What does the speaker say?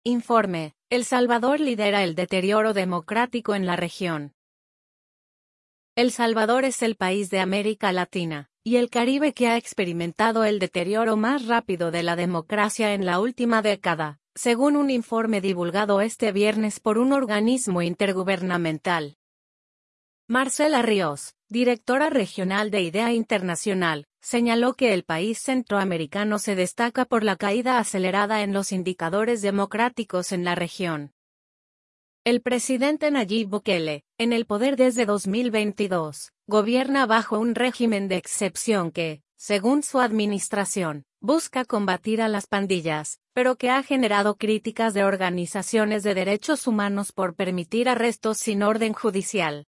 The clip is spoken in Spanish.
Informe: El Salvador lidera el deterioro democrático en la región. El Salvador es el país de América Latina y el Caribe que ha experimentado el deterioro más rápido de la democracia en la última década, según un informe divulgado este viernes por un organismo intergubernamental. Marcela Ríos, directora regional de IDEA Internacional, señaló que el país centroamericano se destaca por la caída acelerada en los indicadores democráticos en la región. El presidente Nayib Bukele, en el poder desde 2022, gobierna bajo un régimen de excepción que, según su administración, busca combatir a las pandillas, pero que ha generado críticas de organizaciones de derechos humanos por permitir arrestos sin orden judicial.